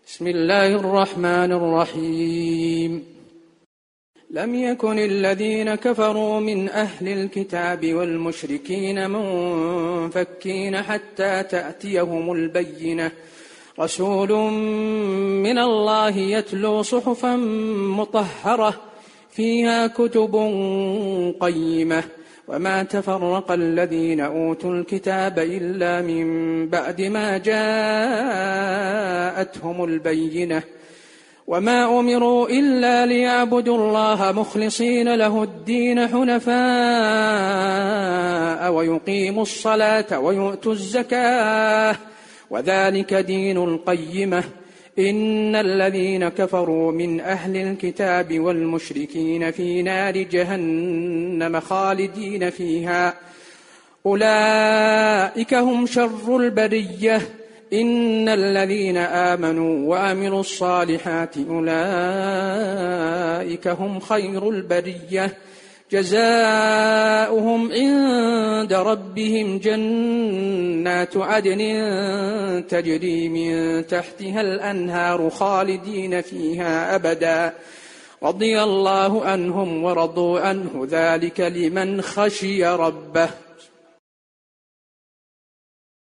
بسم الله الرحمن الرحيم. لم يكن الذين كفروا من أهل الكتاب والمشركين منفكين حتى تأتيهم البينة، رسول من الله يتلو صحفا مطهرة فيها كتب قيمة، وما تفرق الذين أوتوا الكتاب إلا من بعد ما جاءتهم البينة، وما أمروا إلا ليعبدوا الله مخلصين له الدين حنفاء ويقيموا الصلاة ويؤتوا الزكاة وذلك دين القيمة. إن الذين كفروا من أهل الكتاب والمشركين في نار جهنم خالدين فيها، أولئك هم شر البرية. إن الذين آمنوا وعملوا الصالحات أولئك هم خير البرية، جزاؤهم عند ربهم جنات عدن تجري من تحتها الأنهار خالدين فيها أبدا، رضي الله عنهم ورضوا عنه، ذلك لمن خشي ربه.